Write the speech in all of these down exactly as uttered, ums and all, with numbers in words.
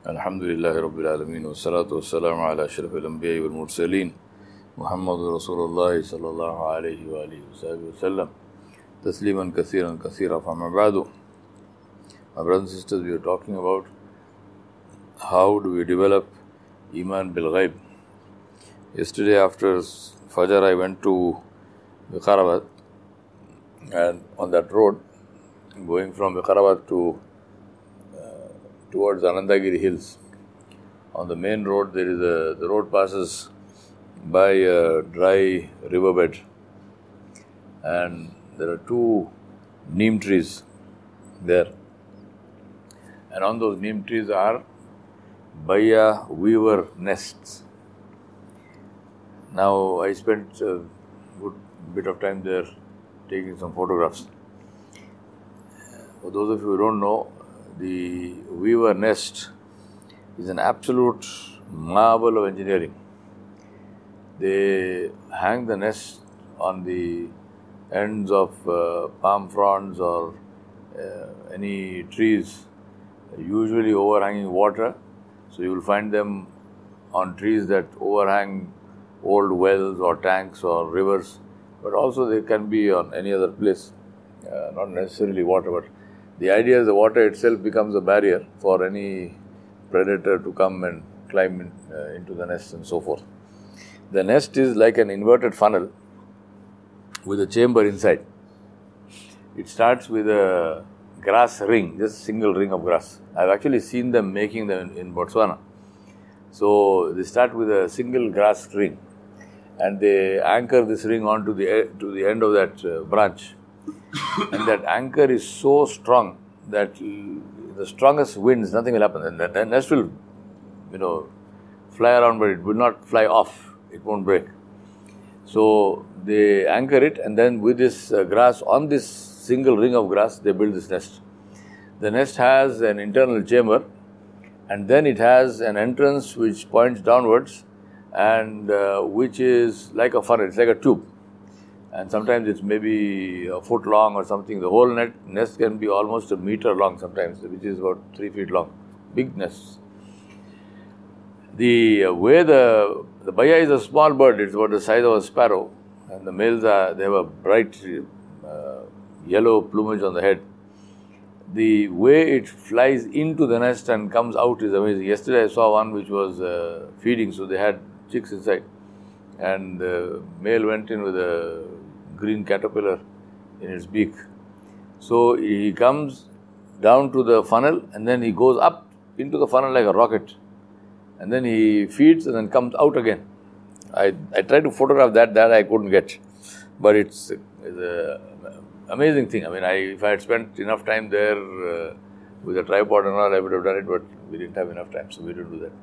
Alhamdulillahi Rabbil Alameen wa salatu wa salamu ala ashrafil anbiya wal mursaleen Muhammadur Rasulullah sallallahu alayhi wa alihi wa sahbihi wa sallam tasliman kathiran kathira fama ba'du. My brothers and sisters, we are talking about how do we develop Iman bil Ghaib. Yesterday after Fajr I went to Viqarabad, and on that road going from Viqarabad to towards Anandagiri Hills. On the main road, there is a the road passes by a dry riverbed, and there are two neem trees there. And on those neem trees are Baya weaver nests. Now, I spent a good bit of time there taking some photographs. For those of you who don't know, the weaver nest is an absolute marvel of engineering. They hang the nest on the ends of uh, palm fronds or uh, any trees, usually overhanging water. So you will find them on trees that overhang old wells or tanks or rivers, but also they can be on any other place, uh, not necessarily water, but the idea is the water itself becomes a barrier for any predator to come and climb in, uh, into the nest and so forth. The nest is like an inverted funnel with a chamber inside. It starts with a grass ring, just a single ring of grass. I've actually seen them making them in, in Botswana. So they start with a single grass ring, and they anchor this ring onto the to the end of that uh, branch. And that anchor is so strong that the strongest winds, nothing will happen. And the nest will, you know, fly around, but it will not fly off. It won't break. So they anchor it, and then with this uh, grass, on this single ring of grass, they build this nest. The nest has an internal chamber, and then it has an entrance which points downwards, and uh, which is like a funnel. It's like a tube. And sometimes it's maybe a foot long or something. The whole net, nest can be almost a meter long sometimes, which is about three feet long. Big nests. The uh, way the, the baya is a small bird, it's about the size of a sparrow. And the males are, they have a bright uh, yellow plumage on the head. The way it flies into the nest and comes out is amazing. Yesterday I saw one which was uh, feeding, so they had chicks inside. And the male went in with a green caterpillar in its beak. So he comes down to the funnel, and then he goes up into the funnel like a rocket. And then he feeds and then comes out again. I, I tried to photograph that, that I couldn't get. But it's, it's an amazing thing. I mean, I, if I had spent enough time there uh, with a tripod and all, I would have done it, but we didn't have enough time, so we didn't do that.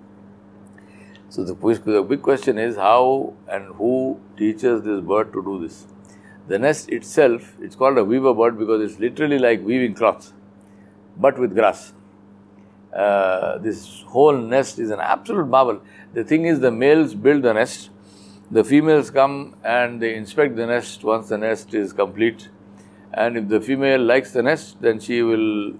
So the, the big question is how and who teaches this bird to do this. The nest itself, it's called a weaver bird because it's literally like weaving cloth, but with grass. Uh, this whole nest is an absolute marvel. The thing is, the males build the nest, the females come and they inspect the nest once the nest is complete, and if the female likes the nest, then she will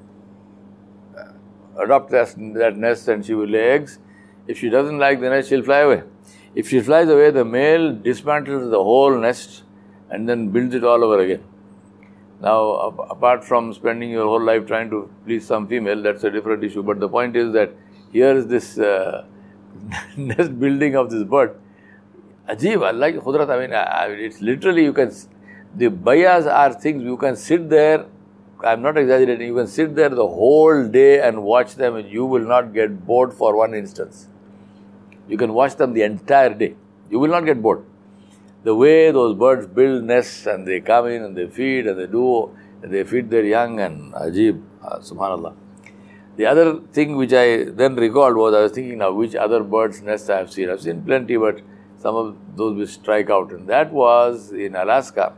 adopt that, that nest and she will lay eggs. If she doesn't like the nest, she'll fly away. If she flies away, the male dismantles the whole nest and then builds it all over again. Now, apart from spending your whole life trying to please some female, that's a different issue. But the point is that here is this uh, nest building of this bird. Ajib, I like Khudrat. I mean, I, it's literally, you can, the bayas are things, you can sit there. I'm not exaggerating, you can sit there the whole day and watch them, and you will not get bored for one instance. You can watch them the entire day. You will not get bored. The way those birds build nests and they come in and they feed and they do, and they feed their young, and ajib, uh, subhanallah. The other thing which I then recalled was, I was thinking now which other birds' nests I have seen. I've seen plenty, but some of those will strike out. And that was in Alaska.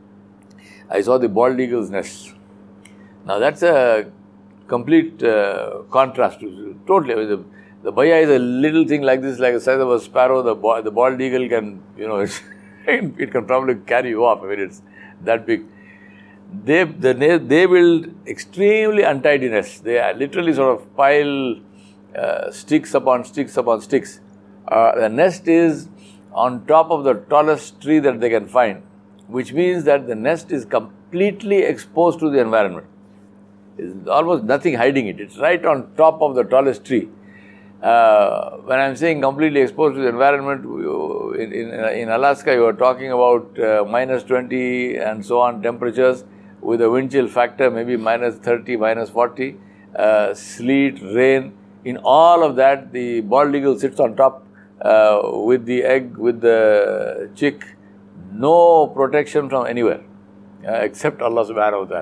I saw the bald eagle's nest. Now that's a complete uh, contrast. Totally. I mean, the, the baya is a little thing like this, like the size of a sparrow. The, the bald eagle can, you know, it's it can probably carry you off. I mean, it's that big. They the they build extremely untidy nests. They literally sort of pile uh, sticks upon sticks upon sticks. Uh, the nest is on top of the tallest tree that they can find, which means that the nest is completely exposed to the environment. There's almost nothing hiding it. It's right on top of the tallest tree. Uh, when I'm saying completely exposed to the environment, in, in, in Alaska, you are talking about uh, minus twenty and so on temperatures with a wind chill factor, maybe minus thirty, minus forty, uh, sleet, rain. In all of that, the bald eagle sits on top uh, with the egg, with the chick. No protection from anywhere uh, except Allah subhanahu wa ta'ala.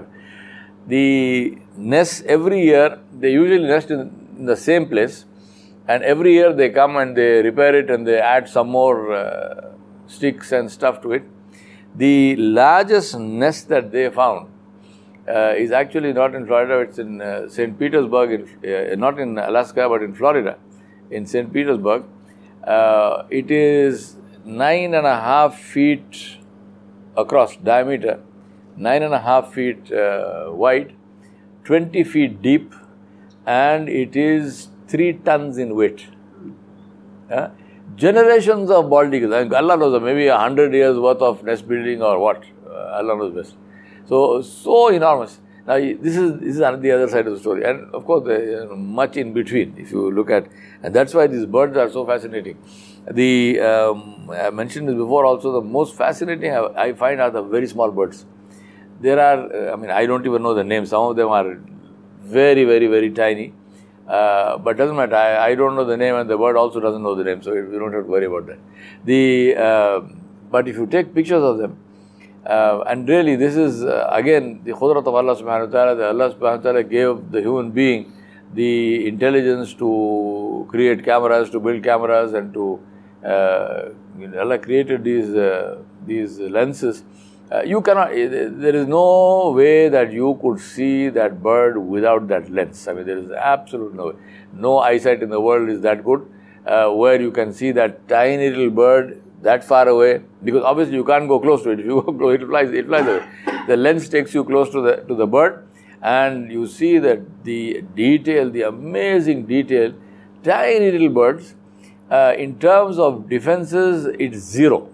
The nests every year, they usually nest in, in the same place. And every year they come and they repair it and they add some more uh, sticks and stuff to it. The largest nest that they found uh, is actually not in Florida, it's in uh, Saint Petersburg, in, uh, not in Alaska, but in Florida, in Saint Petersburg. Uh, it is nine and a half feet across diameter, nine and a half feet uh, wide, twenty feet deep, and it is three tons in weight. Uh, generations of bald eagles. I mean, Allah knows, maybe a hundred years worth of nest building or what. Uh, Allah knows best. So, so enormous. Now, this is this is on the other side of the story. And of course, there is much in between if you look at. And that's why these birds are so fascinating. The, um, I mentioned this before also, the most fascinating I, I find are the very small birds. There are, I mean, I don't even know the names. Some of them are very, very, very tiny. Uh, but doesn't matter. I, I don't know the name, and the bird also doesn't know the name, so we don't have to worry about that. The uh, but if you take pictures of them, uh, and really this is uh, again the Qudrat of Allah subhanahu wa ta'ala. That Allah subhanahu wa ta'ala gave the human being the intelligence to create cameras, to build cameras, and to uh, you know, Allah created these uh, these lenses. Uh, you cannot, there is no way that you could see that bird without that lens. I mean, there is absolute no way. No eyesight in the world is that good, uh, where you can see that tiny little bird that far away, because obviously you can't go close to it. If you go close, it flies, it flies away. The lens takes you close to the, to the bird, and you see that the detail, the amazing detail, tiny little birds, uh, in terms of defenses, it's zero.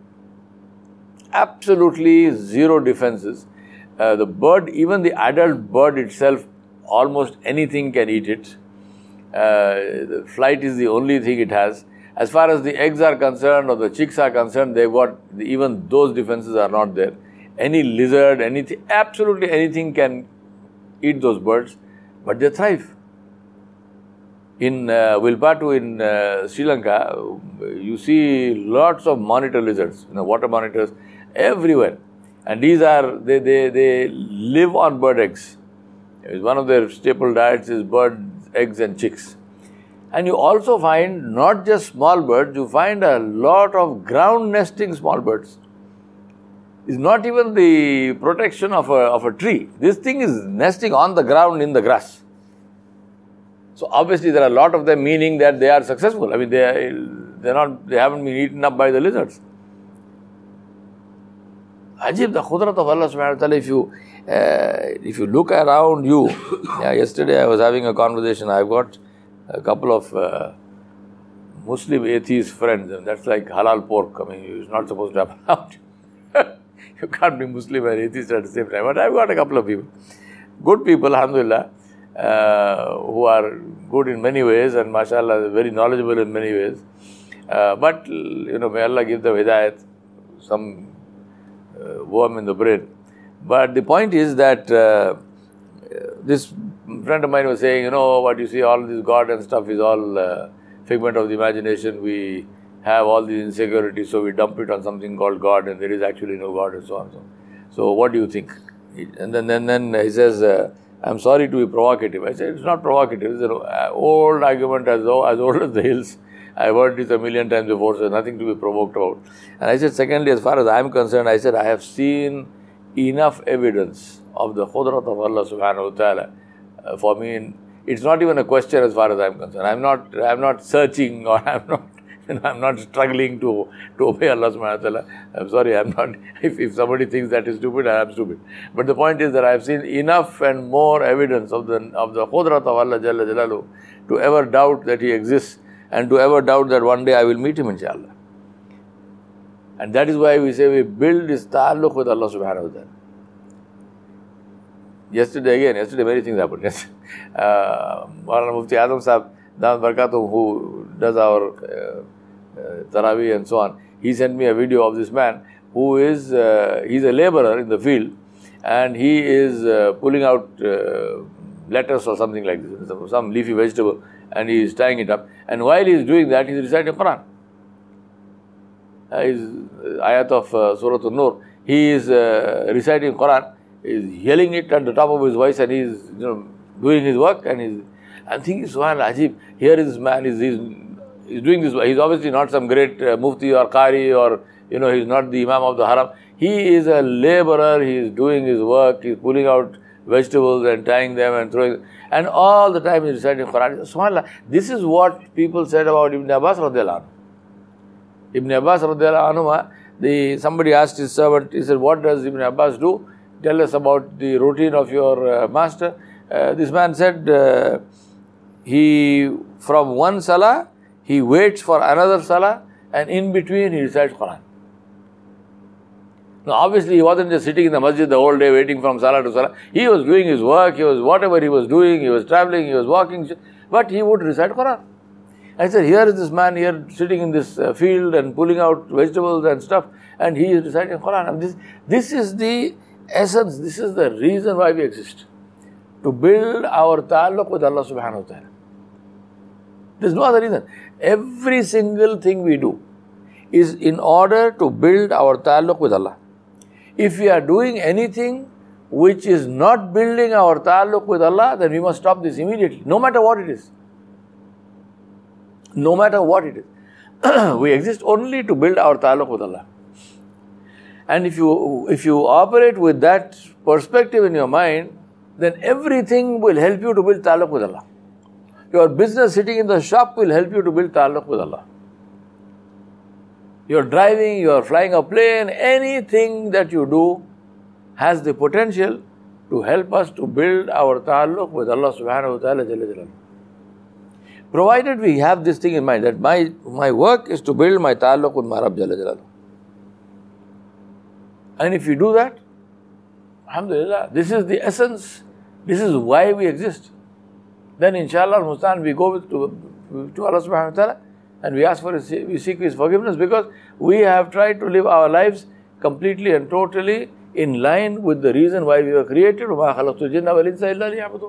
Absolutely zero defenses. Uh, the bird, even the adult bird itself, almost anything can eat it. Uh, the flight is the only thing it has. As far as the eggs are concerned or the chicks are concerned, they've got, even those defenses are not there. Any lizard, anything, absolutely anything can eat those birds, but they thrive. In uh, Wilpatu in uh, Sri Lanka, you see lots of monitor lizards, you know, water monitors, everywhere. And these are, they, they, they live on bird eggs. One of their staple diets is bird eggs and chicks. And you also find not just small birds, you find a lot of ground nesting small birds. It's not even the protection of a, of a tree. This thing is nesting on the ground in the grass. So obviously there are a lot of them, meaning that they are successful. I mean, they are, they're not, they haven't been eaten up by the lizards. Ajib, the Qudrat of Allah subhanahu wa ta'ala, if you, uh, if you look around you, yeah, yesterday I was having a conversation, I've got a couple of uh, Muslim atheist friends, and that's like halal pork. I mean, it's not supposed to happen around you. You can't be Muslim and atheist at the same time. But I've got a couple of people, good people, alhamdulillah, uh, who are good in many ways, and mashallah, very knowledgeable in many ways. Uh, but, you know, may Allah give them hidayat, some uh, worm in the brain. But the point is that uh, this friend of mine was saying, you know, what you see, all this God and stuff is all uh, figment of the imagination. We have all these insecurities, so we dump it on something called God, and there is actually no God, and so on. So, so what do you think? And then, then, then he says, uh, I'm sorry to be provocative. I said, it's not provocative. It's an old argument as, though, as old as the hills. I've heard this a million times before, so there's nothing to be provoked about. And I said, secondly, as far as I'm concerned, I said, I have seen enough evidence of the Qudrat of Allah subhanahu wa ta'ala. Uh, for me, it's not even a question as far as I'm concerned. I'm not, I'm not searching, or I'm not You know, I'm not struggling to, to obey Allah subhanahu wa ta'ala. I'm sorry, I'm not. If, if somebody thinks that is stupid, I'm stupid. But the point is that I've seen enough and more evidence of the of the Qudrat of Allah Jalla Jalalu to ever doubt that He exists and to ever doubt that one day I will meet Him, inshallah. And that is why we say we build this ta'alluq with Allah subhanahu wa ta'ala. Yesterday again, yesterday many things happened. Yes. Uh, Maulana Mufti Azam Sahib, Damat Barakatuh, who does our uh, uh, Taraweeh and so on, he sent me a video of this man who is, uh, he's a laborer in the field, and he is uh, pulling out uh, lettuce or something like this, some leafy vegetable, and he is tying it up. And while he is doing that, he is reciting Quran. Uh, his ayat of uh, Surah An-Nur, he is uh, reciting Quran, he is yelling it at the top of his voice, and he is, you know, doing his work, and he's, I'm thinking, Subhanallah, Ajib, here is this man, he's, he's, he's doing this, he's obviously not some great uh, mufti or qari, or, you know, he's not the imam of the haram. He is a laborer, he is doing his work, he's pulling out vegetables and tying them and throwing, and all the time he's reciting Quran. Subhanallah, this is what people said about Ibn Abbas radiyallahu anhu. Ibn Abbas radiyallahu anhu, the, somebody asked his servant, he said, what does Ibn Abbas do? Tell us about the routine of your uh, master. Uh, this man said, uh, he, from one salah, he waits for another salah, and in between he recites Quran. Now obviously he wasn't just sitting in the masjid the whole day waiting from salah to salah. He was doing his work, he was whatever he was doing, he was traveling, he was walking, but he would recite Quran. I said, here is this man here sitting in this uh, field and pulling out vegetables and stuff, and he is reciting Quran. And this, this is the essence, this is the reason why we exist. To build our ta'alluq with Allah subhanahu wa ta'ala. There's no other reason. Every single thing we do is in order to build our ta'alluq with Allah. If we are doing anything which is not building our ta'alluq with Allah, then we must stop this immediately, no matter what it is. No matter what it is. We exist only to build our ta'alluq with Allah. And if you, if you operate with that perspective in your mind, then everything will help you to build ta'alluq with Allah. Your business sitting in the shop will help you to build ta'alluq with Allah. You're driving, you're flying a plane, anything that you do has the potential to help us to build our ta'alluq with Allah subhanahu wa ta'ala jalla jalaluhu. Provided we have this thing in mind, that my, my work is to build my ta'alluq with my Rabb jalla jalaluhu. And if you do that, alhamdulillah, this is the essence, this is why we exist. Then inshallah mustaan we go with, to, to Allah subhanahu wa ta'ala and we ask for his, we seek His forgiveness, because we have tried to live our lives completely and totally in line with the reason why we were created. وَمَا خَلَقْتُ الْجِنَّ وَالْإِنسَ إِلَّا لِيَعْبُدُونَ.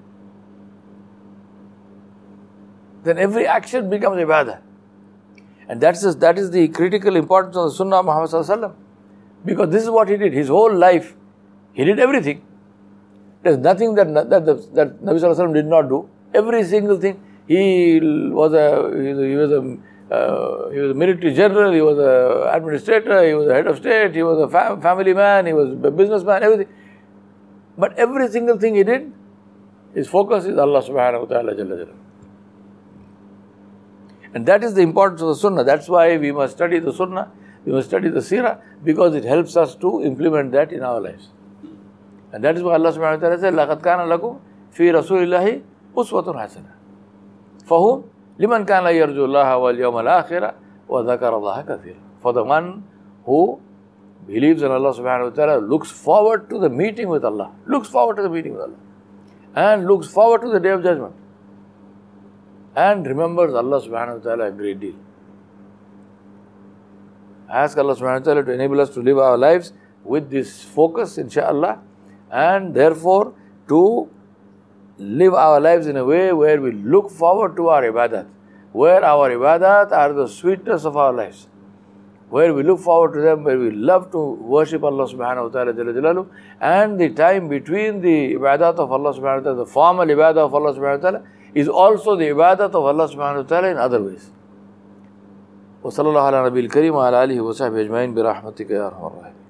Then every action becomes ibadah. And that's just, that is the critical importance of the Sunnah of Muhammad sallallahu alaihi wasallam. Because this is what he did. His whole life, he did everything. There's nothing that, that, that, that Nabi sallallahu alaihi wasallam did not do. Every single thing. He was a, he was a, uh, he was a military general, he was an administrator, he was a head of state, he was a fam- family man, he was a businessman, everything. But every single thing he did, his focus is Allah subhanahu wa ta'ala jalla jalla. And that is the importance of the Sunnah. That's why we must study the Sunnah, we must study the Seerah, because it helps us to implement that in our lives. And that is why Allah subhanahu wa ta'ala said, لَقَدْ كَانَ لَكُمْ فِي رَسُولِ اللَّهِ أُسْوَةٌ حَسَنَةٌ فَهُمْ لِمَنْ كَانَ يَرْجُو اللَّهَ وَالْيَوْمَ الْآخِرَ وَذَكَرَ اللَّهَ كَثِيرًا. For the one who believes in Allah subhanahu wa ta'ala, looks forward to the meeting with Allah, looks forward to the meeting with Allah, and looks forward to the Day of Judgment, and remembers Allah subhanahu wa ta'ala a great deal. Ask Allah subhanahu wa ta'ala to enable us to live our lives with this focus, inshaAllah, and therefore to live our lives in a way where we look forward to our ibadat, where our ibadat are the sweetness of our lives, where we look forward to them, where we love to worship Allah subhanahu wa ta'ala jalla jalaluhu, and the time between the ibadat of Allah subhanahu wa ta'ala, the formal ibadah of Allah subhanahu wa ta'ala, is also the ibadat of Allah subhanahu wa ta'ala in other ways. وصلى الله على نبي الكريم وعلى آله وصحبه أجمعين برحمتك يا أرحم الراحمين.